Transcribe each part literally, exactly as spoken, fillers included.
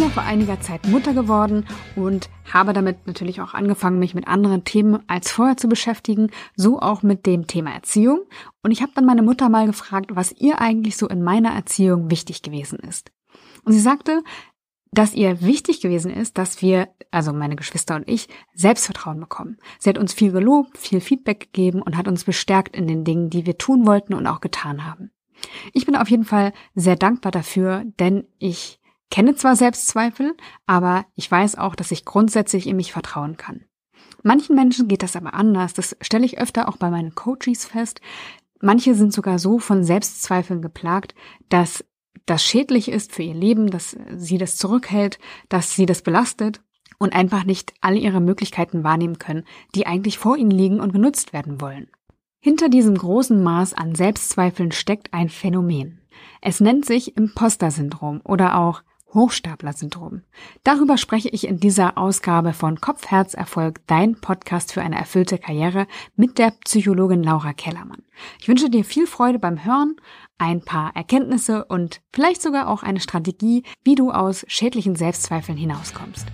ja vor einiger Zeit Mutter geworden und habe damit natürlich auch angefangen, mich mit anderen Themen als vorher zu beschäftigen, so auch mit dem Thema Erziehung. Und ich habe dann meine Mutter mal gefragt, was ihr eigentlich so in meiner Erziehung wichtig gewesen ist. Und sie sagte, dass ihr wichtig gewesen ist, dass wir, also meine Geschwister und ich, Selbstvertrauen bekommen. Sie hat uns viel gelobt, viel Feedback gegeben und hat uns bestärkt in den Dingen, die wir tun wollten und auch getan haben. Ich bin auf jeden Fall sehr dankbar dafür, denn ich kenne zwar Selbstzweifel, aber ich weiß auch, dass ich grundsätzlich in mich vertrauen kann. Manchen Menschen geht das aber anders. Das stelle ich öfter auch bei meinen Coaches fest. Manche sind sogar so von Selbstzweifeln geplagt, dass das schädlich ist für ihr Leben, dass sie das zurückhält, dass sie das belastet und einfach nicht alle ihre Möglichkeiten wahrnehmen können, die eigentlich vor ihnen liegen und genutzt werden wollen. Hinter diesem großen Maß an Selbstzweifeln steckt ein Phänomen. Es nennt sich Imposter-Syndrom oder auch Hochstapler-Syndrom. Darüber spreche ich in dieser Ausgabe von Kopf, Herz, Erfolg, dein Podcast für eine erfüllte Karriere mit der Psychologin Laura Kellermann. Ich wünsche dir viel Freude beim Hören, ein paar Erkenntnisse und vielleicht sogar auch eine Strategie, wie du aus schädlichen Selbstzweifeln hinauskommst.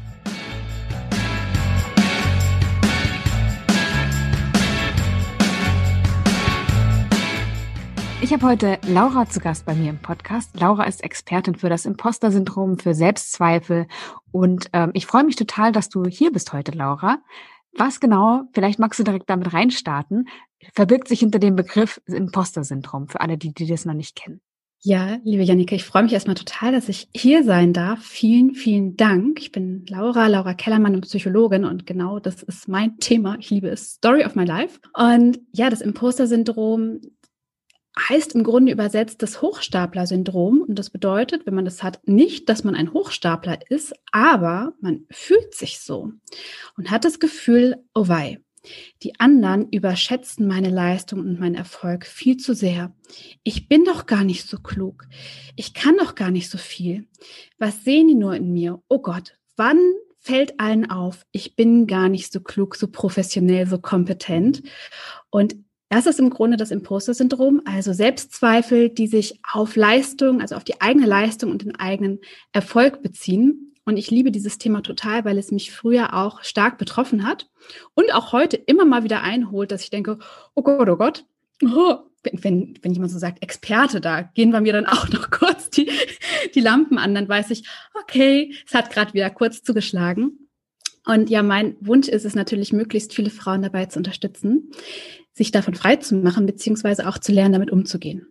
Ich habe heute Laura zu Gast bei mir im Podcast. Laura ist Expertin für das Imposter-Syndrom, für Selbstzweifel und ähm, ich freue mich total, dass du hier bist heute, Laura. Was genau, vielleicht magst du direkt damit reinstarten, verbirgt sich hinter dem Begriff Imposter-Syndrom für alle, die, die das noch nicht kennen? Ja, liebe Jannike, ich freue mich erstmal total, dass ich hier sein darf. Vielen, vielen Dank. Ich bin Laura, Laura Kellermann, und Psychologin und genau das ist mein Thema. Ich liebe es. Story of my life. Und ja, das Imposter-Syndrom heißt im Grunde übersetzt das Hochstapler-Syndrom. Und das bedeutet, wenn man das hat, nicht, dass man ein Hochstapler ist, aber man fühlt sich so und hat das Gefühl, oh wei, die anderen überschätzen meine Leistung und meinen Erfolg viel zu sehr. Ich bin doch gar nicht so klug. Ich kann doch gar nicht so viel. Was sehen die nur in mir? Oh Gott, wann fällt allen auf, ich bin gar nicht so klug, so professionell, so kompetent? Und das ist im Grunde das Imposter-Syndrom, also Selbstzweifel, die sich auf Leistung, also auf die eigene Leistung und den eigenen Erfolg beziehen. Und ich liebe dieses Thema total, weil es mich früher auch stark betroffen hat und auch heute immer mal wieder einholt, dass ich denke, oh Gott, oh Gott, oh, wenn, wenn, wenn jemand so sagt, Experte, da gehen bei mir dann auch noch kurz die, die Lampen an, dann weiß ich, okay, es hat gerade wieder kurz zugeschlagen. Und ja, mein Wunsch ist es natürlich, möglichst viele Frauen dabei zu unterstützen, sich davon frei zu machen, beziehungsweise auch zu lernen, damit umzugehen.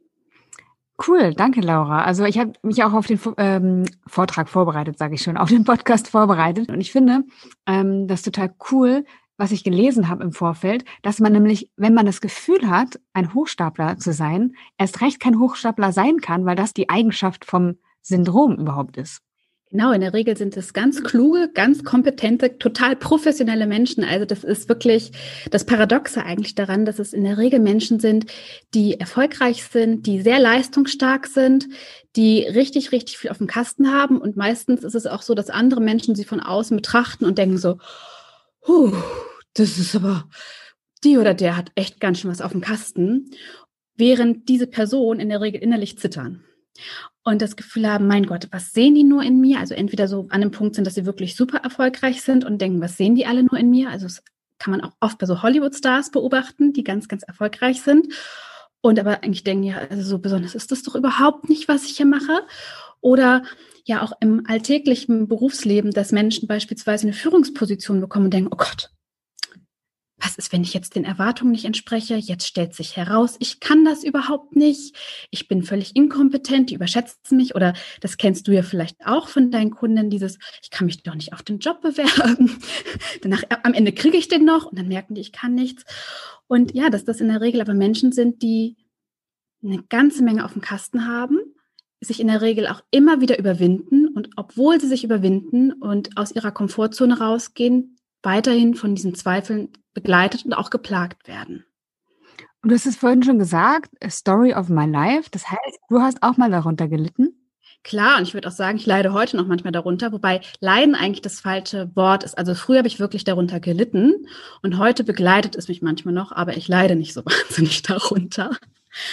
Cool, danke Laura. Also ich habe mich auch auf den ähm, Vortrag vorbereitet, sage ich schon, auf den Podcast vorbereitet. Und ich finde ähm, das total cool, was ich gelesen habe im Vorfeld, dass man nämlich, wenn man das Gefühl hat, ein Hochstapler zu sein, erst recht kein Hochstapler sein kann, weil das die Eigenschaft vom Syndrom überhaupt ist. Genau, in der Regel sind es ganz kluge, ganz kompetente, total professionelle Menschen. Also das ist wirklich das Paradoxe eigentlich daran, dass es in der Regel Menschen sind, die erfolgreich sind, die sehr leistungsstark sind, die richtig, richtig viel auf dem Kasten haben. Und meistens ist es auch so, dass andere Menschen sie von außen betrachten und denken so, huh, das ist aber, die oder der hat echt ganz schön was auf dem Kasten, während diese Personen in der Regel innerlich zittern. Und das Gefühl haben, mein Gott, was sehen die nur in mir? Also entweder so an dem Punkt sind, dass sie wirklich super erfolgreich sind und denken, was sehen die alle nur in mir? Also das kann man auch oft bei so Hollywood-Stars beobachten, die ganz, ganz erfolgreich sind. Und aber eigentlich denken, ja, also so besonders ist das doch überhaupt nicht, was ich hier mache. Oder ja auch im alltäglichen Berufsleben, dass Menschen beispielsweise eine Führungsposition bekommen und denken, oh Gott, was ist, wenn ich jetzt den Erwartungen nicht entspreche? Jetzt stellt sich heraus, ich kann das überhaupt nicht. Ich bin völlig inkompetent, die überschätzen mich. Oder das kennst du ja vielleicht auch von deinen Kunden, dieses, ich kann mich doch nicht auf den Job bewerben. Danach, am Ende kriege ich den noch und dann merken die, ich kann nichts. Und ja, dass das in der Regel aber Menschen sind, die eine ganze Menge auf dem Kasten haben, sich in der Regel auch immer wieder überwinden und obwohl sie sich überwinden und aus ihrer Komfortzone rausgehen, weiterhin von diesen Zweifeln begleitet und auch geplagt werden. Und du hast es vorhin schon gesagt, a story of my life. Das heißt, du hast auch mal darunter gelitten? Klar, und ich würde auch sagen, ich leide heute noch manchmal darunter, wobei Leiden eigentlich das falsche Wort ist. Also früher habe ich wirklich darunter gelitten und heute begleitet es mich manchmal noch, aber ich leide nicht so wahnsinnig darunter.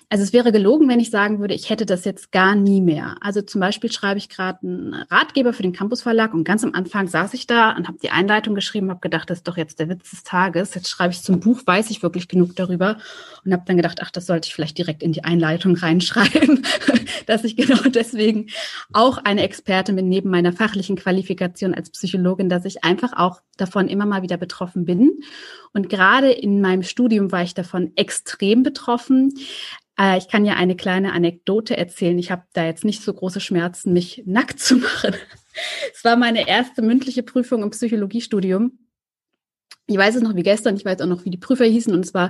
Also es wäre gelogen, wenn ich sagen würde, ich hätte das jetzt gar nie mehr. Also zum Beispiel schreibe ich gerade einen Ratgeber für den Campus Verlag und ganz am Anfang saß ich da und habe die Einleitung geschrieben, habe gedacht, das ist doch jetzt der Witz des Tages. Jetzt schreibe ich zum Buch, weiß ich wirklich genug darüber und habe dann gedacht, ach, das sollte ich vielleicht direkt in die Einleitung reinschreiben, dass ich genau deswegen auch eine Expertin bin, neben meiner fachlichen Qualifikation als Psychologin, dass ich einfach auch davon immer mal wieder betroffen bin. Und gerade in meinem Studium war ich davon extrem betroffen. Ich kann ja eine kleine Anekdote erzählen. Ich habe da jetzt nicht so große Schmerzen, mich nackt zu machen. Es war meine erste mündliche Prüfung im Psychologiestudium. Ich weiß es noch wie gestern, ich weiß auch noch, wie die Prüfer hießen. Und es war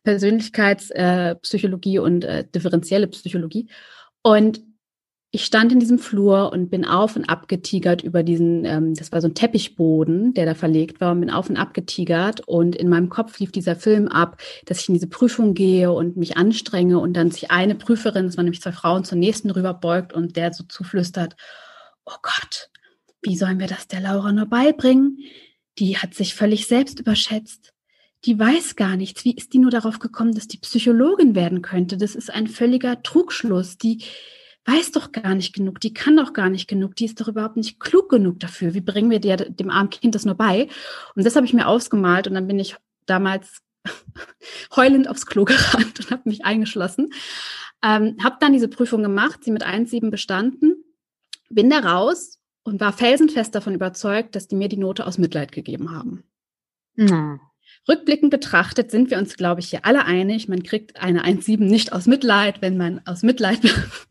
Persönlichkeitspsychologie äh, und äh, differenzielle Psychologie. Und ich stand in diesem Flur und bin auf und ab getigert über diesen, ähm, das war so ein Teppichboden, der da verlegt war, und bin auf und ab getigert. Und in meinem Kopf lief dieser Film ab, dass ich in diese Prüfung gehe und mich anstrenge und dann sich eine Prüferin, das waren nämlich zwei Frauen, zur nächsten rüberbeugt und der so zuflüstert, oh Gott, wie sollen wir das der Laura nur beibringen? Die hat sich völlig selbst überschätzt. Die weiß gar nichts. Wie ist die nur darauf gekommen, dass die Psychologin werden könnte? Das ist ein völliger Trugschluss. Die weiß doch gar nicht genug, die kann doch gar nicht genug, die ist doch überhaupt nicht klug genug dafür. Wie bringen wir dir, dem armen Kind das nur bei? Und das habe ich mir ausgemalt und dann bin ich damals heulend aufs Klo gerannt und habe mich eingeschlossen. Ähm, habe dann diese Prüfung gemacht, sie mit eins Komma sieben bestanden, bin da raus und war felsenfest davon überzeugt, dass die mir die Note aus Mitleid gegeben haben. Mhm. Rückblickend betrachtet sind wir uns, glaube ich, hier alle einig. Man kriegt eine eins Komma sieben nicht aus Mitleid. Wenn man aus Mitleid,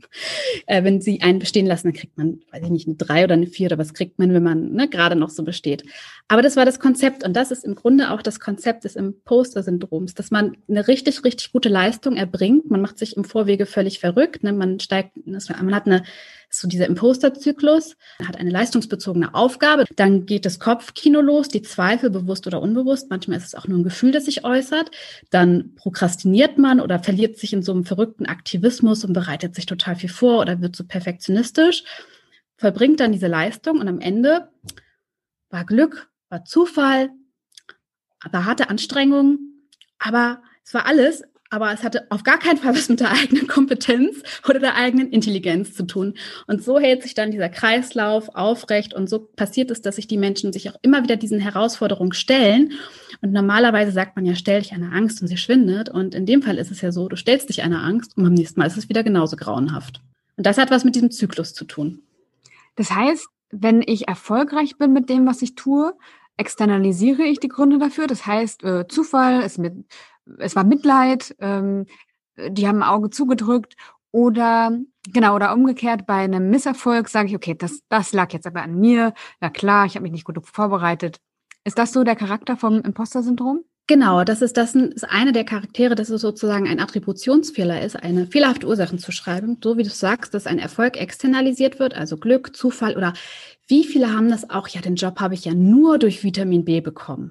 äh, wenn sie einen bestehen lassen, dann kriegt man, weiß ich nicht, eine drei oder eine vier oder was kriegt man, wenn man ne, gerade noch so besteht. Aber das war das Konzept und das ist im Grunde auch das Konzept des Imposter-Syndroms, dass man eine richtig, richtig gute Leistung erbringt. Man macht sich im Vorwege völlig verrückt. Ne? Man steigt, man hat eine so dieser Imposter-Zyklus, hat eine leistungsbezogene Aufgabe, dann geht das Kopfkino los, die Zweifel, bewusst oder unbewusst, manchmal ist es auch nur ein Gefühl, das sich äußert, dann prokrastiniert man oder verliert sich in so einem verrückten Aktivismus und bereitet sich total viel vor oder wird so perfektionistisch, vollbringt dann diese Leistung und am Ende war Glück, war Zufall, war harte Anstrengung, aber es war alles, aber es hatte auf gar keinen Fall was mit der eigenen Kompetenz oder der eigenen Intelligenz zu tun. Und so hält sich dann dieser Kreislauf aufrecht und so passiert es, dass sich die Menschen sich auch immer wieder diesen Herausforderungen stellen. Und normalerweise sagt man ja, stell dich einer Angst und sie schwindet. Und in dem Fall ist es ja so, du stellst dich einer Angst und beim nächsten Mal ist es wieder genauso grauenhaft. Und das hat was mit diesem Zyklus zu tun. Das heißt, wenn ich erfolgreich bin mit dem, was ich tue, externalisiere ich die Gründe dafür. Das heißt, äh, Zufall, es, mit, es war Mitleid, ähm, die haben ein Auge zugedrückt oder genau oder umgekehrt bei einem Misserfolg sage ich, okay, das, das lag jetzt aber an mir. Na klar, ich habe mich nicht gut vorbereitet. Ist das so der Charakter vom Imposter-Syndrom? Genau, das ist das ist eine der Charaktere, dass es sozusagen ein Attributionsfehler ist, eine fehlerhafte Ursachenzuschreibung, so wie du sagst, dass ein Erfolg externalisiert wird, also Glück, Zufall oder wie viele haben das auch, ja, den Job habe ich ja nur durch Vitamin B bekommen.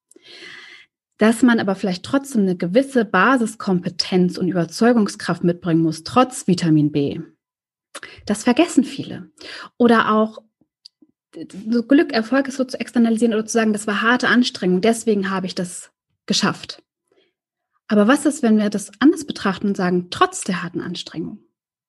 Dass man aber vielleicht trotzdem eine gewisse Basiskompetenz und Überzeugungskraft mitbringen muss, trotz Vitamin B. Das vergessen viele. Oder auch so Glück, Erfolg ist so zu externalisieren oder zu sagen, das war harte Anstrengung, deswegen habe ich das geschafft. Aber was ist, wenn wir das anders betrachten und sagen, trotz der harten Anstrengung?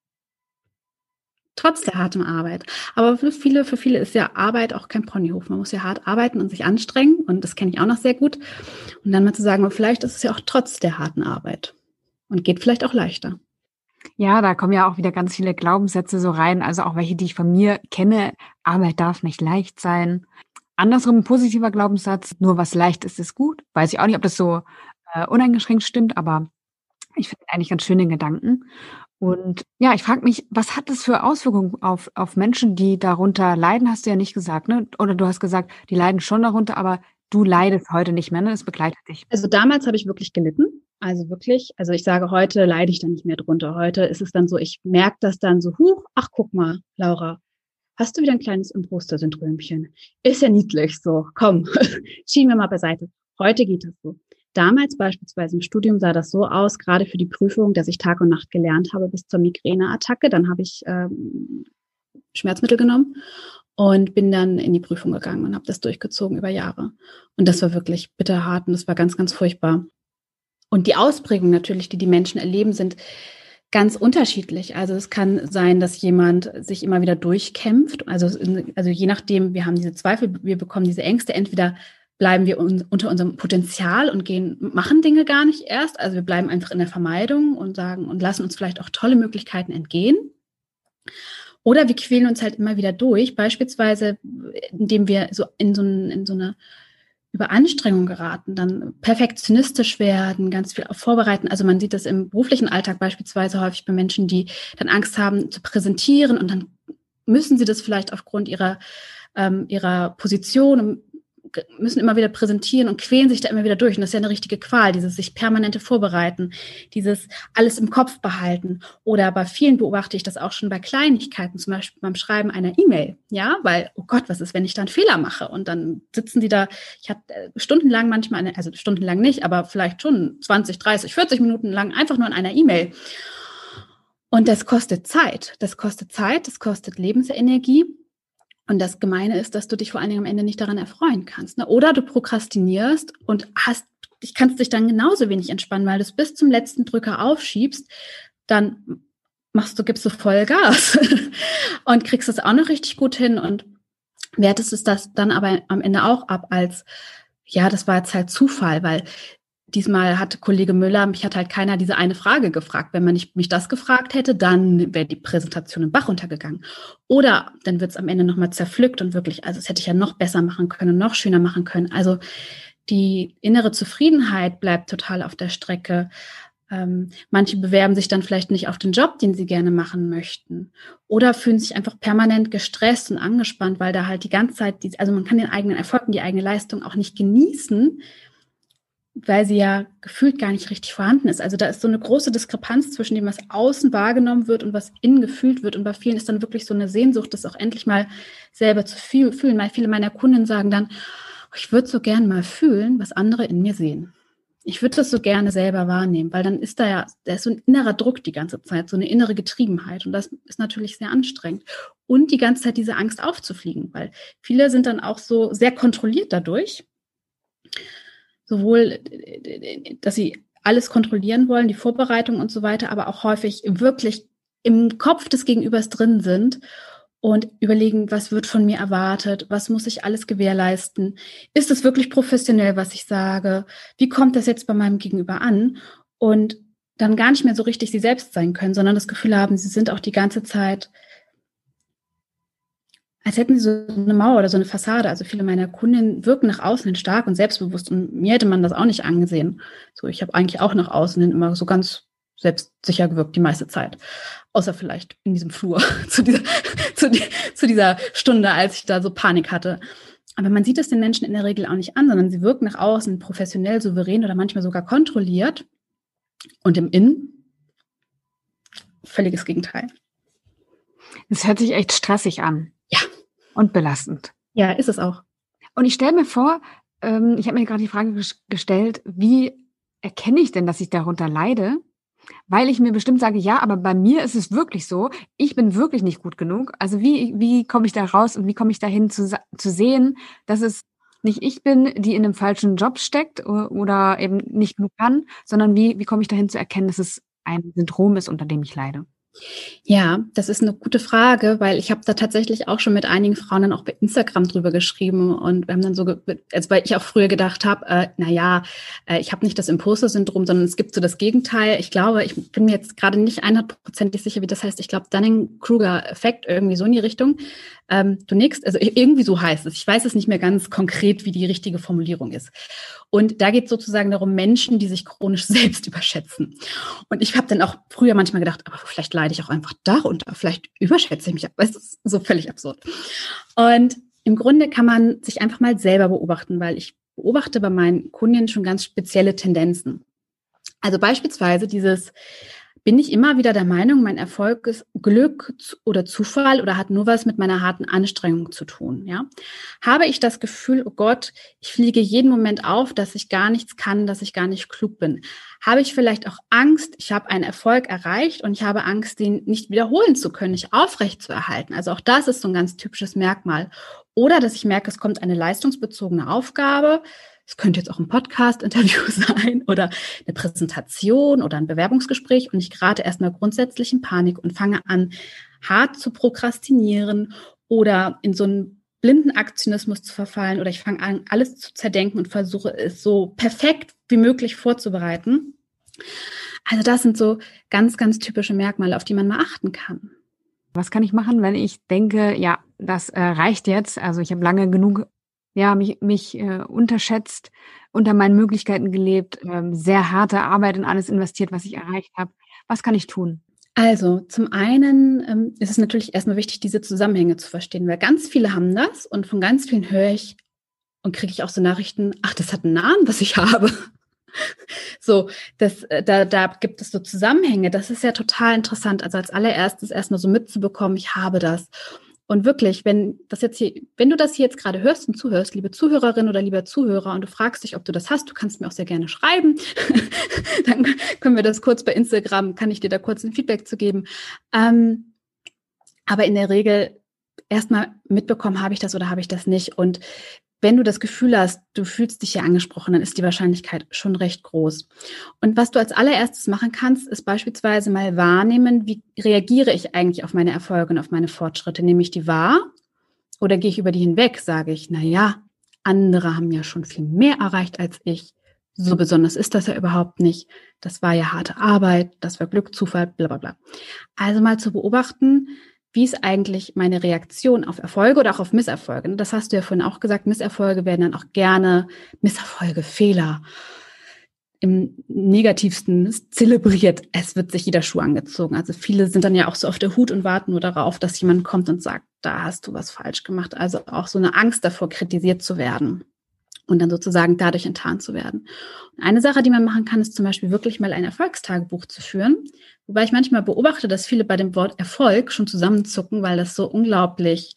Trotz der harten Arbeit. Aber für viele, für viele ist ja Arbeit auch kein Ponyhof. Man muss ja hart arbeiten und sich anstrengen. Und das kenne ich auch noch sehr gut. Und dann mal zu sagen, vielleicht ist es ja auch trotz der harten Arbeit. Und geht vielleicht auch leichter. Ja, da kommen ja auch wieder ganz viele Glaubenssätze so rein. Also auch welche, die ich von mir kenne. Arbeit darf nicht leicht sein. Andersrum ein positiver Glaubenssatz. Nur was leicht ist, ist gut. Weiß ich auch nicht, ob das so äh, uneingeschränkt stimmt. Aber ich finde eigentlich ganz schöne Gedanken. Und ja, ich frage mich, was hat das für Auswirkungen auf, auf Menschen, die darunter leiden, hast du ja nicht gesagt, ne? Oder du hast gesagt, die leiden schon darunter, aber du leidest heute nicht mehr, ne? Das begleitet dich. Also damals habe ich wirklich gelitten. Also wirklich, also ich sage, heute leide ich da nicht mehr drunter. Heute ist es dann so, ich merke das dann so, huch, ach guck mal, Laura, hast du wieder ein kleines Imposter-Syndromchen? Ist ja niedlich, so, komm, schieben wir mal beiseite. Heute geht das so. Damals beispielsweise im Studium sah das so aus, gerade für die Prüfung, dass ich Tag und Nacht gelernt habe bis zur Migräneattacke. Dann habe ich ähm, Schmerzmittel genommen und bin dann in die Prüfung gegangen und habe das durchgezogen über Jahre. Und das war wirklich bitterhart und das war ganz, ganz furchtbar. Und die Ausprägungen natürlich, die die Menschen erleben, sind Ganz unterschiedlich. Also es kann sein, dass jemand sich immer wieder durchkämpft. Also, also je nachdem, wir haben diese Zweifel, wir bekommen diese Ängste. Entweder bleiben wir un- unter unserem Potenzial und gehen, machen Dinge gar nicht erst. Also wir bleiben einfach in der Vermeidung und sagen und lassen uns vielleicht auch tolle Möglichkeiten entgehen. Oder wir quälen uns halt immer wieder durch, beispielsweise indem wir so in so, ein, in so eine Überanstrengung geraten, dann perfektionistisch werden, ganz viel vorbereiten. Also man sieht das im beruflichen Alltag beispielsweise häufig bei Menschen, die dann Angst haben zu präsentieren und dann müssen sie das vielleicht aufgrund ihrer, ähm, ihrer Position, müssen immer wieder präsentieren und quälen sich da immer wieder durch. Und das ist ja eine richtige Qual, dieses sich permanente Vorbereiten, dieses alles im Kopf behalten. Oder bei vielen beobachte ich das auch schon bei Kleinigkeiten, zum Beispiel beim Schreiben einer E-Mail. Ja, weil, oh Gott, was ist, wenn ich da einen Fehler mache? Und dann sitzen die da, ich hatte stundenlang manchmal, eine, also stundenlang nicht, aber vielleicht schon zwanzig, dreißig, vierzig Minuten lang einfach nur an einer E-Mail. Und das kostet Zeit. Das kostet Zeit, das kostet Lebensenergie. Und das Gemeine ist, dass du dich vor allen Dingen am Ende nicht daran erfreuen kannst. Ne? Oder du prokrastinierst und hast, ich kannst dich dann genauso wenig entspannen, weil du es bis zum letzten Drücker aufschiebst, dann machst du, gibst du voll Gas und kriegst es auch noch richtig gut hin und wertest es das dann aber am Ende auch ab als, ja, das war jetzt halt Zufall, weil diesmal hat Kollege Müller, mich hat halt keiner diese eine Frage gefragt. Wenn man nicht mich das gefragt hätte, dann wäre die Präsentation im Bach runtergegangen. Oder dann wird es am Ende nochmal zerpflückt und wirklich, also das hätte ich ja noch besser machen können, noch schöner machen können. Also die innere Zufriedenheit bleibt total auf der Strecke. Ähm, manche bewerben sich dann vielleicht nicht auf den Job, den sie gerne machen möchten. Oder fühlen sich einfach permanent gestresst und angespannt, weil da halt die ganze Zeit, die, also man kann den eigenen Erfolg und die eigene Leistung auch nicht genießen, weil sie ja gefühlt gar nicht richtig vorhanden ist. Also da ist so eine große Diskrepanz zwischen dem, was außen wahrgenommen wird und was innen gefühlt wird. Und bei vielen ist dann wirklich so eine Sehnsucht, das auch endlich mal selber zu fühlen. Weil viele meiner Kunden sagen dann, ich würde so gern mal fühlen, was andere in mir sehen. Ich würde das so gerne selber wahrnehmen, weil dann ist da ja, da ist so ein innerer Druck die ganze Zeit, so eine innere Getriebenheit. Und das ist natürlich sehr anstrengend. Und die ganze Zeit diese Angst aufzufliegen, weil viele sind dann auch so sehr kontrolliert dadurch. Sowohl, dass sie alles kontrollieren wollen, die Vorbereitung und so weiter, aber auch häufig wirklich im Kopf des Gegenübers drin sind und überlegen, was wird von mir erwartet, was muss ich alles gewährleisten, ist es wirklich professionell, was ich sage, wie kommt das jetzt bei meinem Gegenüber an und dann gar nicht mehr so richtig sie selbst sein können, sondern das Gefühl haben, sie sind auch die ganze Zeit, als hätten sie so eine Mauer oder so eine Fassade. Also viele meiner Kunden wirken nach außen hin stark und selbstbewusst und mir hätte man das auch nicht angesehen. So, ich habe eigentlich auch nach außen hin immer so ganz selbstsicher gewirkt die meiste Zeit. Außer vielleicht in diesem Flur zu dieser, zu, die, zu dieser Stunde, als ich da so Panik hatte. Aber man sieht es den Menschen in der Regel auch nicht an, sondern sie wirken nach außen professionell, souverän oder manchmal sogar kontrolliert. Und im Innen völliges Gegenteil. Es hört sich echt stressig an. Ja. Und belastend. Ja, ist es auch. Und ich stelle mir vor, ähm, ich habe mir gerade die Frage ges- gestellt, wie erkenne ich denn, dass ich darunter leide? Weil ich mir bestimmt sage, ja, aber bei mir ist es wirklich so, ich bin wirklich nicht gut genug. Also wie, wie komme ich da raus und wie komme ich dahin zu, sa- zu sehen, dass es nicht ich bin, die in einem falschen Job steckt o- oder eben nicht genug kann, sondern wie, wie komme ich dahin zu erkennen, dass es ein Syndrom ist, unter dem ich leide? Ja, das ist eine gute Frage, weil ich habe da tatsächlich auch schon mit einigen Frauen dann auch bei Instagram drüber geschrieben und wir haben dann so, ge- also weil ich auch früher gedacht habe, äh, na ja, äh, ich habe nicht das Imposter-Syndrom, sondern es gibt so das Gegenteil. Ich glaube, ich bin mir jetzt gerade nicht hundertprozentig sicher, wie das heißt. Ich glaube, Dunning-Kruger-Effekt, irgendwie so in die Richtung. Ähm, du nickst, also irgendwie so heißt es. Ich weiß es nicht mehr ganz konkret, wie die richtige Formulierung ist. Und da geht es sozusagen darum, Menschen, die sich chronisch selbst überschätzen. Und ich habe dann auch früher manchmal gedacht, aber vielleicht leide ich auch einfach darunter, vielleicht überschätze ich mich. Aber es ist so völlig absurd. Und im Grunde kann man sich einfach mal selber beobachten, weil ich beobachte bei meinen Kundinnen schon ganz spezielle Tendenzen. Also beispielsweise dieses, bin ich immer wieder der Meinung, mein Erfolg ist Glück oder Zufall oder hat nur was mit meiner harten Anstrengung zu tun, ja? Habe ich das Gefühl, oh Gott, ich fliege jeden Moment auf, dass ich gar nichts kann, dass ich gar nicht klug bin? Habe ich vielleicht auch Angst, ich habe einen Erfolg erreicht und ich habe Angst, den nicht wiederholen zu können, nicht aufrecht zu erhalten? Also auch das ist so ein ganz typisches Merkmal. Oder dass ich merke, es kommt eine leistungsbezogene Aufgabe, Es könnte jetzt auch ein Podcast-Interview sein oder eine Präsentation oder ein Bewerbungsgespräch und ich gerate erstmal grundsätzlich in Panik und fange an, hart zu prokrastinieren oder in so einen blinden Aktionismus zu verfallen oder ich fange an, alles zu zerdenken und versuche es so perfekt wie möglich vorzubereiten. Also das sind so ganz, ganz typische Merkmale, auf die man mal achten kann. Was kann ich machen, wenn ich denke, ja, das äh, reicht jetzt? Also ich habe lange genug, ja, mich, mich äh, unterschätzt, unter meinen Möglichkeiten gelebt, ähm, sehr harte Arbeit in alles investiert, was ich erreicht habe. Was kann ich tun? Also zum einen ähm, ist es natürlich erstmal wichtig, diese Zusammenhänge zu verstehen, weil ganz viele haben das und von ganz vielen höre ich und kriege ich auch so Nachrichten, ach, das hat einen Namen, was ich habe. So, das, da, da gibt es so Zusammenhänge. Das ist ja total interessant. Also als allererstes erstmal so mitzubekommen, ich habe das. Und wirklich, wenn das jetzt hier, wenn du das hier jetzt gerade hörst und zuhörst, liebe Zuhörerin oder lieber Zuhörer, und du fragst dich, ob du das hast, du kannst mir auch sehr gerne schreiben. Dann können wir das kurz bei Instagram, kann ich dir da kurz ein Feedback zu geben. Ähm, aber in der Regel erstmal mitbekommen, habe ich das oder habe ich das nicht. Und wenn du das Gefühl hast, du fühlst dich hier angesprochen, dann ist die Wahrscheinlichkeit schon recht groß. Und was du als allererstes machen kannst, ist beispielsweise mal wahrnehmen, wie reagiere ich eigentlich auf meine Erfolge und auf meine Fortschritte? Nehme ich die wahr oder gehe ich über die hinweg? Sage ich, na ja, andere haben ja schon viel mehr erreicht als ich. So besonders ist das ja überhaupt nicht. Das war ja harte Arbeit, das war Glück, Zufall, bla bla bla. Also mal zu beobachten, wie ist eigentlich meine Reaktion auf Erfolge oder auch auf Misserfolge? Das hast du ja vorhin auch gesagt, Misserfolge werden dann auch gerne, Misserfolge, Fehler, im negativsten zelebriert. Es wird sich jeder Schuh angezogen. Also viele sind dann ja auch so auf der Hut und warten nur darauf, dass jemand kommt und sagt, da hast du was falsch gemacht. Also auch so eine Angst davor, kritisiert zu werden und dann sozusagen dadurch enttarnt zu werden. Und eine Sache, die man machen kann, ist zum Beispiel wirklich mal ein Erfolgstagebuch zu führen. Wobei ich manchmal beobachte, dass viele bei dem Wort Erfolg schon zusammenzucken, weil das so unglaublich,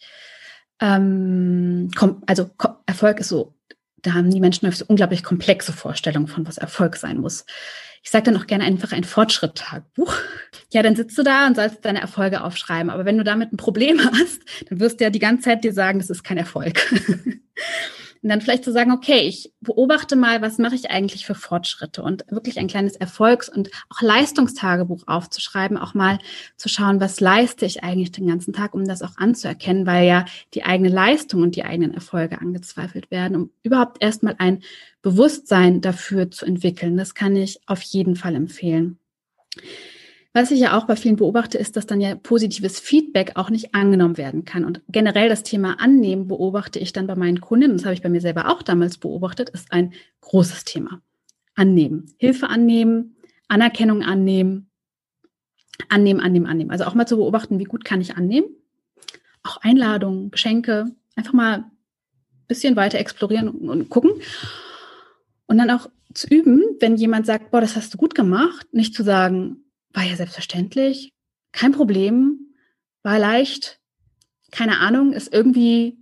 ähm, kom- also kom- Erfolg ist so, da haben die Menschen so unglaublich komplexe Vorstellungen von, was Erfolg sein muss. Ich sage dann auch gerne einfach ein Fortschritt-Tagebuch. Ja, dann sitzt du da und sollst deine Erfolge aufschreiben. Aber wenn du damit ein Problem hast, dann wirst du ja die ganze Zeit dir sagen, das ist kein Erfolg. Und dann vielleicht zu sagen, okay, ich beobachte mal, was mache ich eigentlich für Fortschritte und wirklich ein kleines Erfolgs- und auch Leistungstagebuch aufzuschreiben, auch mal zu schauen, was leiste ich eigentlich den ganzen Tag, um das auch anzuerkennen, weil ja die eigene Leistung und die eigenen Erfolge angezweifelt werden, um überhaupt erstmal ein Bewusstsein dafür zu entwickeln. Das kann ich auf jeden Fall empfehlen. Was ich ja auch bei vielen beobachte, ist, dass dann ja positives Feedback auch nicht angenommen werden kann. Und generell das Thema Annehmen beobachte ich dann bei meinen Kundinnen, das habe ich bei mir selber auch damals beobachtet, ist ein großes Thema. Annehmen. Hilfe annehmen, Anerkennung annehmen, annehmen, annehmen, annehmen. Also auch mal zu beobachten, wie gut kann ich annehmen. Auch Einladungen, Geschenke, einfach mal ein bisschen weiter explorieren und gucken. Und dann auch zu üben, wenn jemand sagt, boah, das hast du gut gemacht, nicht zu sagen, war ja selbstverständlich, kein Problem, war leicht, keine Ahnung, ist irgendwie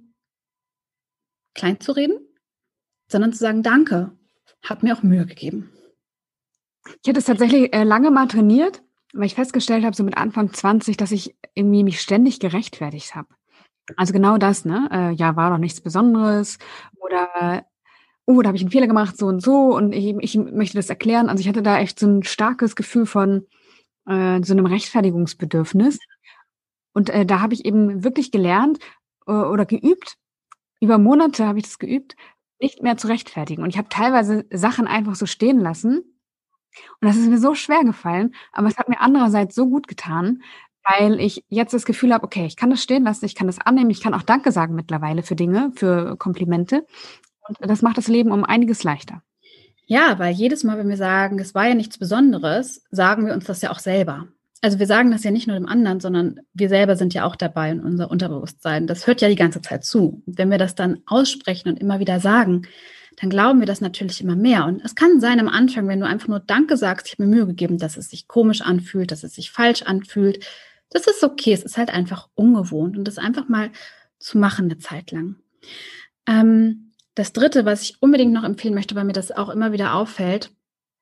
klein zu reden, sondern zu sagen, danke, hat mir auch Mühe gegeben. Ich hatte es tatsächlich äh, lange mal trainiert, weil ich festgestellt habe, so mit Anfang zwanzig, dass ich irgendwie mich ständig gerechtfertigt habe. Also genau das, ne? Äh, ja, war doch nichts Besonderes oder oh, da habe ich einen Fehler gemacht, so und so und ich, ich möchte das erklären. Also ich hatte da echt so ein starkes Gefühl von äh, so einem Rechtfertigungsbedürfnis. Und äh, da habe ich eben wirklich gelernt äh, oder geübt, über Monate habe ich das geübt, nicht mehr zu rechtfertigen. Und ich habe teilweise Sachen einfach so stehen lassen. Und das ist mir so schwer gefallen, aber es hat mir andererseits so gut getan, weil ich jetzt das Gefühl habe, okay, ich kann das stehen lassen, ich kann das annehmen, ich kann auch Danke sagen mittlerweile für Dinge, für Komplimente. Und das macht das Leben um einiges leichter. Ja, weil jedes Mal, wenn wir sagen, es war ja nichts Besonderes, sagen wir uns das ja auch selber. Also wir sagen das ja nicht nur dem anderen, sondern wir selber sind ja auch dabei in unser Unterbewusstsein. Das hört ja die ganze Zeit zu. Und wenn wir das dann aussprechen und immer wieder sagen, dann glauben wir das natürlich immer mehr. Und es kann sein am Anfang, wenn du einfach nur Danke sagst, ich habe mir Mühe gegeben, dass es sich komisch anfühlt, dass es sich falsch anfühlt. Das ist okay, es ist halt einfach ungewohnt und das einfach mal zu machen eine Zeit lang. Ähm, das Dritte, was ich unbedingt noch empfehlen möchte, weil mir das auch immer wieder auffällt,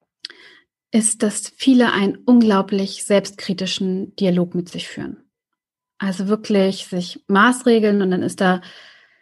ist, dass viele einen unglaublich selbstkritischen Dialog mit sich führen. Also wirklich sich maßregeln und dann ist da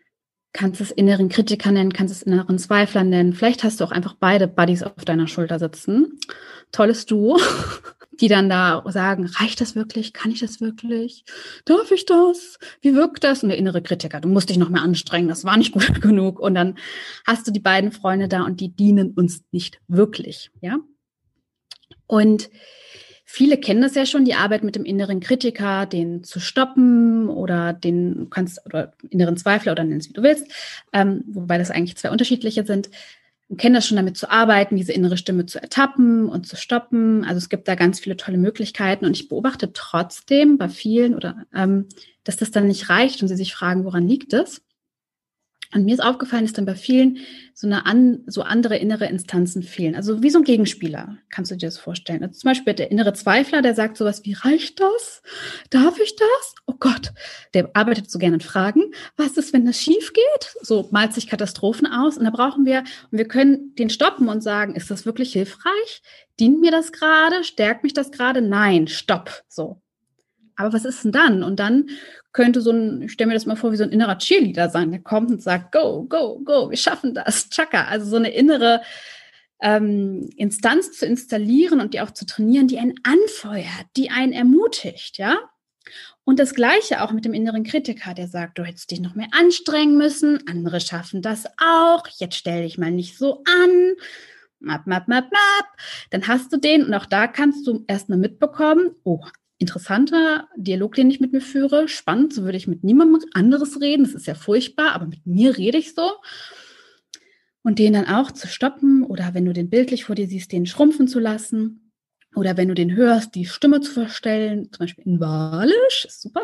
kannst es inneren Kritiker nennen, kannst es inneren Zweifler nennen. Vielleicht hast du auch einfach beide Buddies auf deiner Schulter sitzen. Tolles Duo, die dann da sagen, reicht das wirklich? Kann ich das wirklich? Darf ich das? Wie wirkt das? Und der innere Kritiker, du musst dich noch mehr anstrengen, das war nicht gut genug. Und dann hast du die beiden Freunde da und die dienen uns nicht wirklich, ja? Und viele kennen das ja schon, die Arbeit mit dem inneren Kritiker, den zu stoppen oder den du kannst, oder inneren Zweifler oder nenn es wie du willst, ähm, wobei das eigentlich zwei unterschiedliche sind. Wir kennen das schon, damit zu arbeiten, diese innere Stimme zu ertappen und zu stoppen. Also es gibt da ganz viele tolle Möglichkeiten und ich beobachte trotzdem bei vielen, oder ähm, dass das dann nicht reicht und sie sich fragen, woran liegt es? Und mir ist aufgefallen, dass dann bei vielen so eine an, so andere innere Instanzen fehlen. Also wie so ein Gegenspieler, kannst du dir das vorstellen. Also zum Beispiel der innere Zweifler, der sagt sowas wie, reicht das? Darf ich das? Oh Gott, der arbeitet so gerne in Fragen. Was ist, wenn das schief geht? So malt sich Katastrophen aus. Und da brauchen wir, und wir können den stoppen und sagen, ist das wirklich hilfreich? Dient mir das gerade? Stärkt mich das gerade? Nein, stopp. So. Aber was ist denn dann? Und dann könnte so ein, ich stelle mir das mal vor, wie so ein innerer Cheerleader sein, der kommt und sagt, go, go, go, wir schaffen das, tschakka. Also so eine innere ähm, Instanz zu installieren und die auch zu trainieren, die einen anfeuert, die einen ermutigt, ja. Und das Gleiche auch mit dem inneren Kritiker, der sagt, du hättest dich noch mehr anstrengen müssen, andere schaffen das auch, jetzt stell dich mal nicht so an, map, map, map, map. Dann hast du den und auch da kannst du erstmal mitbekommen, oh, interessanter Dialog, den ich mit mir führe. Spannend, so würde ich mit niemandem anderes reden. Das ist ja furchtbar, aber mit mir rede ich so. Und den dann auch zu stoppen oder wenn du den bildlich vor dir siehst, den schrumpfen zu lassen. Oder wenn du den hörst, die Stimme zu verstellen, zum Beispiel in Walisch, ist super.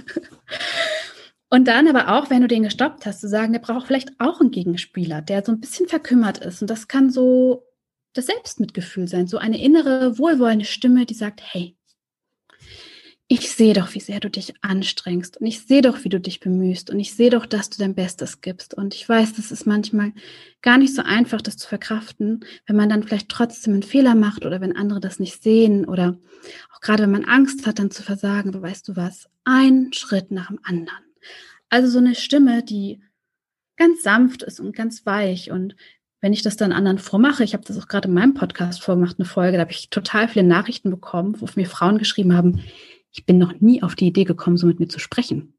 Und dann aber auch, wenn du den gestoppt hast, zu sagen, der braucht vielleicht auch einen Gegenspieler, der so ein bisschen verkümmert ist. Und das kann so das Selbstmitgefühl sein, so eine innere, wohlwollende Stimme, die sagt, hey, ich sehe doch, wie sehr du dich anstrengst und ich sehe doch, wie du dich bemühst und ich sehe doch, dass du dein Bestes gibst und ich weiß, das ist manchmal gar nicht so einfach, das zu verkraften, wenn man dann vielleicht trotzdem einen Fehler macht oder wenn andere das nicht sehen oder auch gerade, wenn man Angst hat, dann zu versagen, aber weißt du was, ein Schritt nach dem anderen. Also so eine Stimme, die ganz sanft ist und ganz weich und wenn ich das dann anderen vormache, ich habe das auch gerade in meinem Podcast vorgemacht, eine Folge, da habe ich total viele Nachrichten bekommen, wo mir Frauen geschrieben haben, ich bin noch nie auf die Idee gekommen, so mit mir zu sprechen.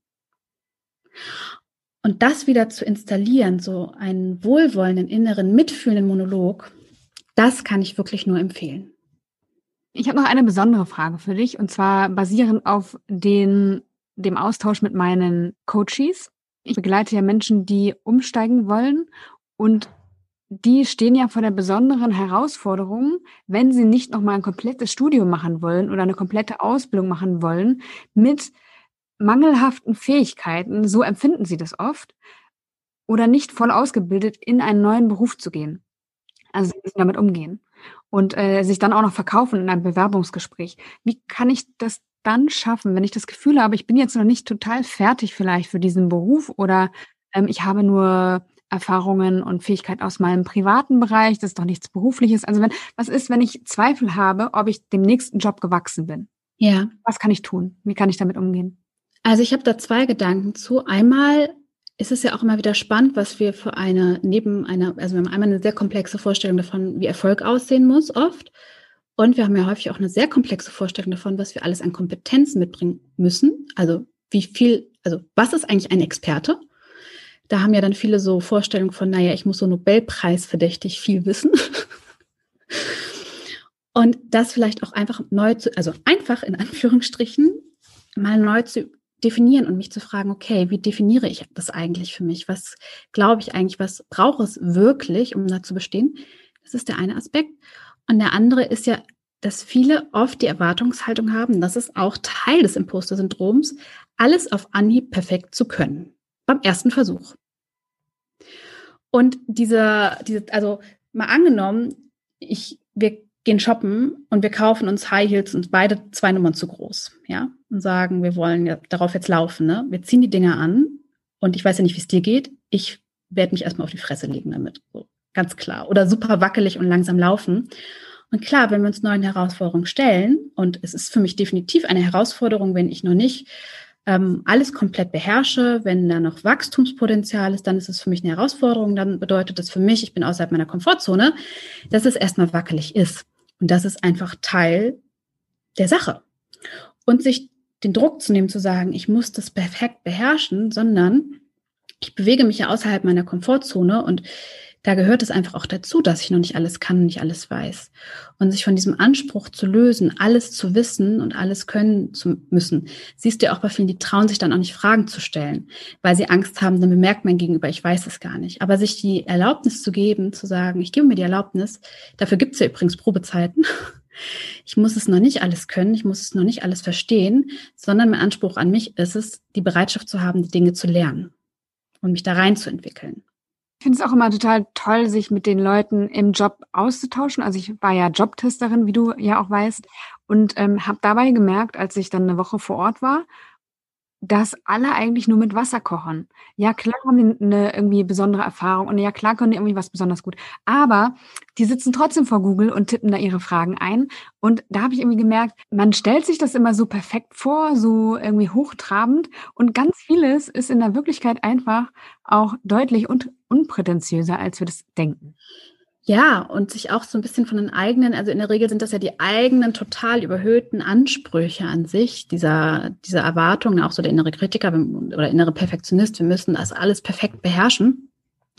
Und das wieder zu installieren, so einen wohlwollenden, inneren, mitfühlenden Monolog, das kann ich wirklich nur empfehlen. Ich habe noch eine besondere Frage für dich, und zwar basierend auf den, dem Austausch mit meinen Coaches. Ich begleite ja Menschen, die umsteigen wollen und die stehen ja vor der besonderen Herausforderung, wenn sie nicht nochmal ein komplettes Studium machen wollen oder eine komplette Ausbildung machen wollen, mit mangelhaften Fähigkeiten, so empfinden sie das oft, oder nicht voll ausgebildet in einen neuen Beruf zu gehen. Also sie müssen damit umgehen und äh, sich dann auch noch verkaufen in einem Bewerbungsgespräch. Wie kann ich das dann schaffen, wenn ich das Gefühl habe, ich bin jetzt noch nicht total fertig vielleicht für diesen Beruf oder ähm, ich habe nur Erfahrungen und Fähigkeiten aus meinem privaten Bereich, das ist doch nichts Berufliches. Also wenn, was ist, wenn ich Zweifel habe, ob ich dem nächsten Job gewachsen bin? Ja. Was kann ich tun? Wie kann ich damit umgehen? Also ich habe da zwei Gedanken zu. Einmal ist es ja auch immer wieder spannend, was wir für eine, neben einer, also wir haben einmal eine sehr komplexe Vorstellung davon, wie Erfolg aussehen muss, oft. Und wir haben ja häufig auch eine sehr komplexe Vorstellung davon, was wir alles an Kompetenzen mitbringen müssen. Also wie viel, also was ist eigentlich ein Experte? Da haben ja dann viele so Vorstellungen von, naja, ich muss so Nobelpreis verdächtig viel wissen. Und das vielleicht auch einfach neu zu, also einfach in Anführungsstrichen, mal neu zu definieren und mich zu fragen, okay, wie definiere ich das eigentlich für mich? Was glaube ich eigentlich, was brauche es wirklich, um da zu bestehen? Das ist der eine Aspekt. Und der andere ist ja, dass viele oft die Erwartungshaltung haben, das ist auch Teil des Imposter-Syndroms, alles auf Anhieb perfekt zu können. Beim ersten Versuch. Und diese, diese, also mal angenommen, ich, wir gehen shoppen und wir kaufen uns High Heels und beide zwei Nummern zu groß, ja, und sagen, wir wollen ja darauf jetzt laufen, ne? Wir ziehen die Dinger an und ich weiß ja nicht, wie es dir geht. Ich werde mich erstmal auf die Fresse legen damit, so, ganz klar. Oder super wackelig und langsam laufen. Und klar, wenn wir uns neuen Herausforderungen stellen, und es ist für mich definitiv eine Herausforderung, wenn ich noch nicht ähm, alles komplett beherrsche. Wenn da noch Wachstumspotenzial ist, dann ist es für mich eine Herausforderung. Dann bedeutet das für mich, ich bin außerhalb meiner Komfortzone, dass es erstmal wackelig ist. Und das ist einfach Teil der Sache. Und sich den Druck zu nehmen, zu sagen, ich muss das perfekt beherrschen, sondern ich bewege mich ja außerhalb meiner Komfortzone und da gehört es einfach auch dazu, dass ich noch nicht alles kann, nicht alles weiß. Und sich von diesem Anspruch zu lösen, alles zu wissen und alles können zu müssen, siehst du ja auch bei vielen, die trauen sich dann auch nicht, Fragen zu stellen, weil sie Angst haben, dann bemerkt mein Gegenüber, ich weiß es gar nicht. Aber sich die Erlaubnis zu geben, zu sagen, ich gebe mir die Erlaubnis, dafür gibt es ja übrigens Probezeiten. Ich muss es noch nicht alles können, ich muss es noch nicht alles verstehen, sondern mein Anspruch an mich ist es, die Bereitschaft zu haben, die Dinge zu lernen und mich da reinzuentwickeln. Ich finde es auch immer total toll, sich mit den Leuten im Job auszutauschen. Also ich war ja Jobtesterin, wie du ja auch weißt, und ähm, habe dabei gemerkt, als ich dann eine Woche vor Ort war, dass alle eigentlich nur mit Wasser kochen. Ja, klar haben die eine irgendwie besondere Erfahrung und ja, klar können die irgendwie was besonders gut. Aber die sitzen trotzdem vor Google und tippen da ihre Fragen ein. Und da habe ich irgendwie gemerkt, man stellt sich das immer so perfekt vor, so irgendwie hochtrabend. Und ganz vieles ist in der Wirklichkeit einfach auch deutlich und unprätentiöser, als wir das denken. Ja, und sich auch so ein bisschen von den eigenen, also in der Regel sind das ja die eigenen total überhöhten Ansprüche an sich, dieser, dieser Erwartungen, auch so der innere Kritiker oder innere Perfektionist, wir müssen das alles perfekt beherrschen.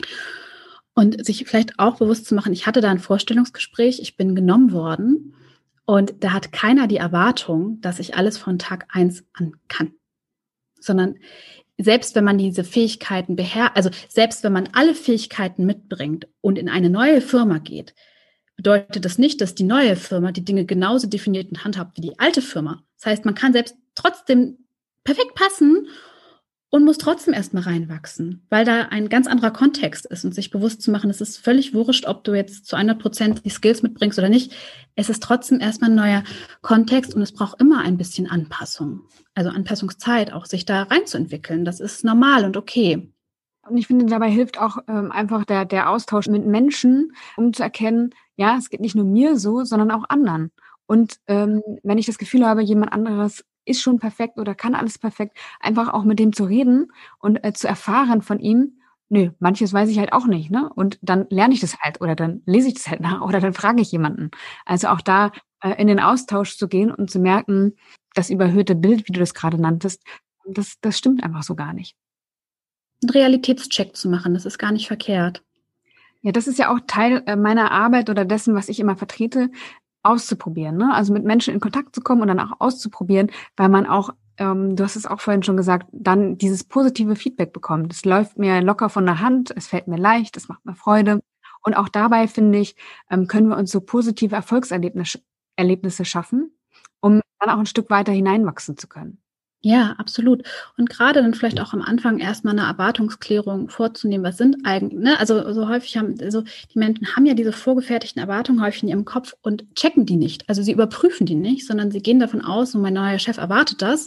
Und sich vielleicht auch bewusst zu machen, ich hatte da ein Vorstellungsgespräch, ich bin genommen worden und da hat keiner die Erwartung, dass ich alles von Tag eins an kann, sondern selbst wenn man diese Fähigkeiten beherrscht, also selbst wenn man alle Fähigkeiten mitbringt und in eine neue Firma geht, bedeutet das nicht, dass die neue Firma die Dinge genauso definiert und handhabt wie die alte Firma. Das heißt, man kann selbst trotzdem perfekt passen und muss trotzdem erstmal reinwachsen, weil da ein ganz anderer Kontext ist und sich bewusst zu machen, es ist völlig wurscht, ob du jetzt zu hundert Prozent die Skills mitbringst oder nicht. Es ist trotzdem erstmal ein neuer Kontext und es braucht immer ein bisschen Anpassung. Also Anpassungszeit, auch sich da reinzuentwickeln. Das ist normal und okay. Und ich finde, dabei hilft auch ähm, einfach der, der Austausch mit Menschen, um zu erkennen, ja, es geht nicht nur mir so, sondern auch anderen. Und ähm, wenn ich das Gefühl habe, jemand anderes ist schon perfekt oder kann alles perfekt, einfach auch mit dem zu reden und äh, zu erfahren von ihm, nö, manches weiß ich halt auch nicht, ne? Und dann lerne ich das halt oder dann lese ich das halt nach oder dann frage ich jemanden. Also auch da äh, in den Austausch zu gehen und zu merken, das überhöhte Bild, wie du das gerade nanntest, das, das stimmt einfach so gar nicht. Einen Realitätscheck zu machen, das ist gar nicht verkehrt. Ja, das ist ja auch Teil äh, meiner Arbeit oder dessen, was ich immer vertrete, auszuprobieren, ne? Also mit Menschen in Kontakt zu kommen und dann auch auszuprobieren, weil man auch, ähm, du hast es auch vorhin schon gesagt, dann dieses positive Feedback bekommt. Es läuft mir locker von der Hand, es fällt mir leicht, es macht mir Freude. Und auch dabei, finde ich, ähm, können wir uns so positive Erfolgserlebnisse Erlebnisse schaffen, um dann auch ein Stück weiter hineinwachsen zu können. Ja, absolut. Und gerade dann vielleicht auch am Anfang erstmal eine Erwartungsklärung vorzunehmen. Was sind eigentlich, ne? Also so häufig haben, also die Menschen haben ja diese vorgefertigten Erwartungen häufig in ihrem Kopf und checken die nicht. Also sie überprüfen die nicht, sondern sie gehen davon aus, und mein neuer Chef erwartet das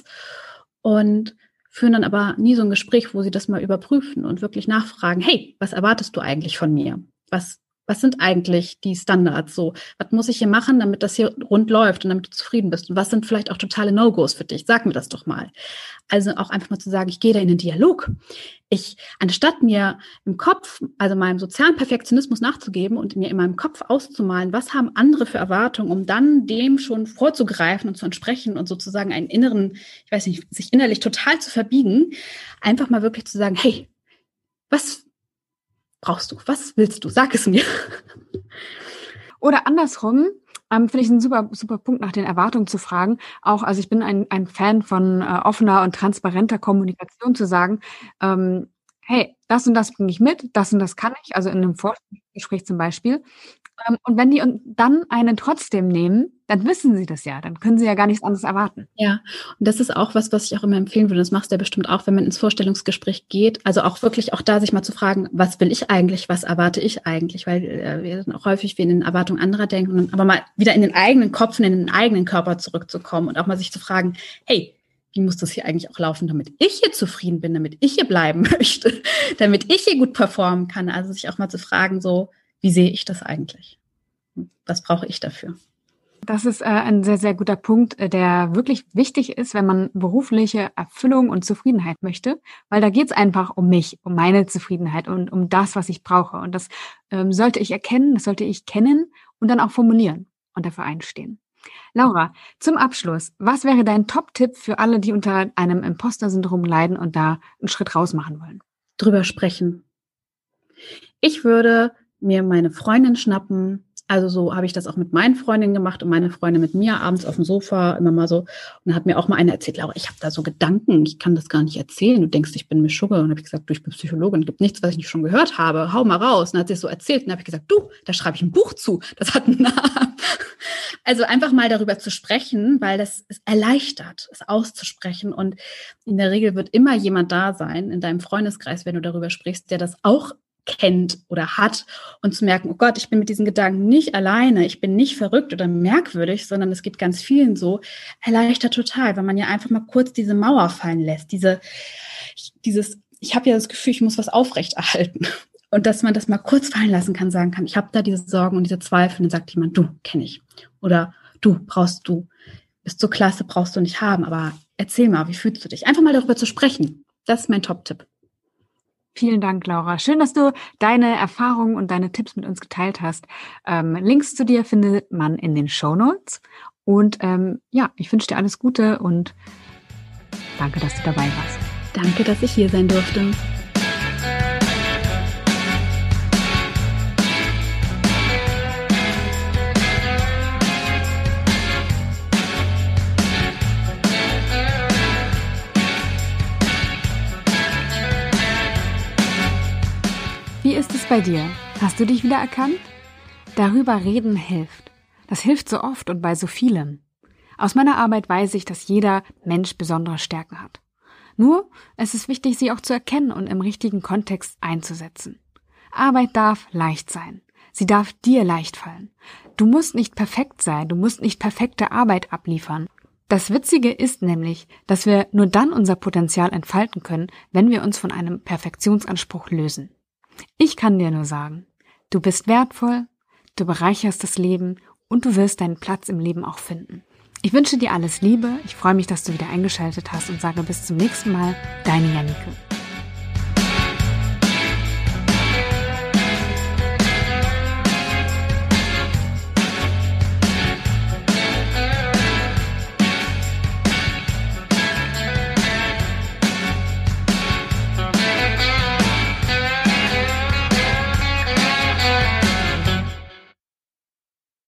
und führen dann aber nie so ein Gespräch, wo sie das mal überprüfen und wirklich nachfragen, hey, was erwartest du eigentlich von mir? Was Was sind eigentlich die Standards so? Was muss ich hier machen, damit das hier rund läuft und damit du zufrieden bist? Und was sind vielleicht auch totale No-Gos für dich? Sag mir das doch mal. Also auch einfach mal zu sagen, ich gehe da in den Dialog. Ich, anstatt mir im Kopf, also meinem sozialen Perfektionismus nachzugeben und mir in meinem Kopf auszumalen, was haben andere für Erwartungen, um dann dem schon vorzugreifen und zu entsprechen und sozusagen einen inneren, ich weiß nicht, sich innerlich total zu verbiegen, einfach mal wirklich zu sagen, hey, was brauchst du? Was willst du? Sag es mir. Oder andersrum, ähm, finde ich ein super, super Punkt, nach den Erwartungen zu fragen. Auch, also ich bin ein, ein Fan von äh, offener und transparenter Kommunikation, zu sagen, ähm, hey, das und das bringe ich mit, das und das kann ich, also in einem Vorstellungsgespräch zum Beispiel. Ähm, und wenn die und dann einen trotzdem nehmen, dann wissen sie das ja, dann können sie ja gar nichts anderes erwarten. Ja, und das ist auch was, was ich auch immer empfehlen würde. Das machst du ja bestimmt auch, wenn man ins Vorstellungsgespräch geht. Also auch wirklich auch da sich mal zu fragen, was will ich eigentlich, was erwarte ich eigentlich? Weil äh, wir dann auch häufig wie in den Erwartungen anderer denken, aber mal wieder in den eigenen Kopf und in den eigenen Körper zurückzukommen und auch mal sich zu fragen, hey, wie muss das hier eigentlich auch laufen, damit ich hier zufrieden bin, damit ich hier bleiben möchte, damit ich hier gut performen kann? Also sich auch mal zu fragen, so, wie sehe ich das eigentlich? Was brauche ich dafür? Das ist äh, ein sehr, sehr guter Punkt, äh, der wirklich wichtig ist, wenn man berufliche Erfüllung und Zufriedenheit möchte, weil da geht's einfach um mich, um meine Zufriedenheit und um das, was ich brauche. Und das ähm, sollte ich erkennen, das sollte ich kennen und dann auch formulieren und dafür einstehen. Laura, zum Abschluss, was wäre dein Top-Tipp für alle, die unter einem Imposter-Syndrom leiden und da einen Schritt raus machen wollen? Drüber sprechen. Ich würde mir meine Freundin schnappen. Also so habe ich das auch mit meinen Freundinnen gemacht und meine Freundin mit mir abends auf dem Sofa immer mal so. Und dann hat mir auch mal eine erzählt, Laura, ich habe da so Gedanken, ich kann das gar nicht erzählen. Du denkst, ich bin Mischugge. Und dann habe ich gesagt, du, ich bin Psychologin, gibt nichts, was ich nicht schon gehört habe. Hau mal raus. Und dann hat sie es so erzählt. Und dann habe ich gesagt, du, da schreibe ich ein Buch zu. Das hat einen Namen. Also einfach mal darüber zu sprechen, weil das ist erleichtert, es auszusprechen. Und in der Regel wird immer jemand da sein in deinem Freundeskreis, wenn du darüber sprichst, der das auch kennt oder hat und zu merken, oh Gott, ich bin mit diesen Gedanken nicht alleine, ich bin nicht verrückt oder merkwürdig, sondern es geht ganz vielen so, erleichtert total, weil man ja einfach mal kurz diese Mauer fallen lässt, diese, dieses, ich habe ja das Gefühl, ich muss was aufrechterhalten und dass man das mal kurz fallen lassen kann, sagen kann, ich habe da diese Sorgen und diese Zweifel und dann sagt jemand, du, kenne ich oder du, brauchst du, bist so klasse, brauchst du nicht haben, aber erzähl mal, wie fühlst du dich? Einfach mal darüber zu sprechen, das ist mein Top-Tipp. Vielen Dank, Laura. Schön, dass du deine Erfahrungen und deine Tipps mit uns geteilt hast. Ähm, Links zu dir findet man in den Shownotes. Und ähm, ja, ich wünsche dir alles Gute und danke, dass du dabei warst. Danke, dass ich hier sein durfte. Wie ist es bei dir? Hast du dich wieder erkannt? Darüber reden hilft. Das hilft so oft und bei so vielem. Aus meiner Arbeit weiß ich, dass jeder Mensch besondere Stärken hat. Nur, es ist wichtig, sie auch zu erkennen und im richtigen Kontext einzusetzen. Arbeit darf leicht sein. Sie darf dir leicht fallen. Du musst nicht perfekt sein, du musst nicht perfekte Arbeit abliefern. Das Witzige ist nämlich, dass wir nur dann unser Potenzial entfalten können, wenn wir uns von einem Perfektionsanspruch lösen. Ich kann dir nur sagen, du bist wertvoll, du bereicherst das Leben und du wirst deinen Platz im Leben auch finden. Ich wünsche dir alles Liebe, ich freue mich, dass du wieder eingeschaltet hast und sage bis zum nächsten Mal, deine Janike.